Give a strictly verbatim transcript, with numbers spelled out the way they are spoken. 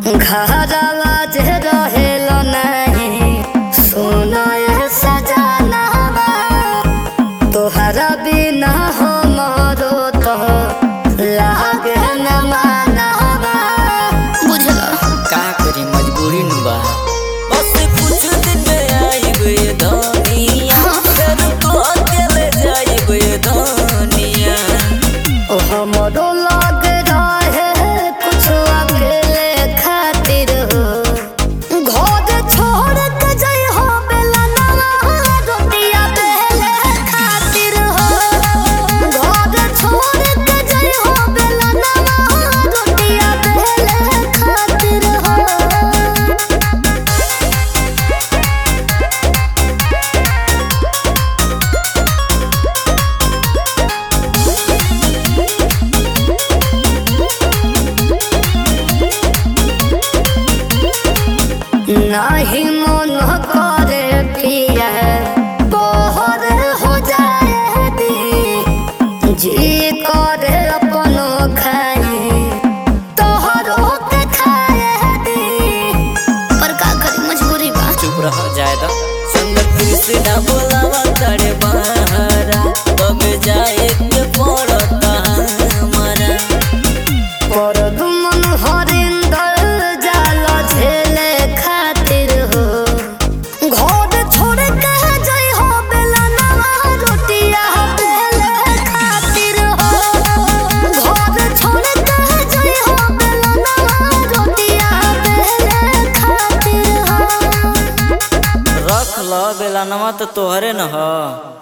घरवा जे रहेल नहीं सुनाए सजनवा तोहरा बिना हमरो तो लागे न मनवा। बुझला का करी मजबूरी न बा बस कुछ दिन आइबे धनिया फिर तो अकेले जाइबे धनिया। ओ हमरो लाग रहे कुछ अकेले खातिर हो घर छोड़ के जाइ हो बेलनवा रोटिया बेले खातिर हो घर छोड़ के जाइ हो बेलनवा रोटिया बेले खातिर हो। नहीं मन करे पिया बहर हो जाए दी जी करे अपनो खाए तोहरो के खाए दी पर का करी मजबूरी बा। चुप रह जाए तो संग कृष्णा बोलावा तड़े बहरा अब जाए के पड़ता हमारा। पर दुमन हरिंदर जाला झेले खातिर हो घर छोड़ के जाइ हो बेलनवा रोटिया बेले खातिर हो घर छोड़ के जाइ हो बेलनवा रोटिया बेले खातिर हो। रख ल बेलनवा तो तोहरे न ह।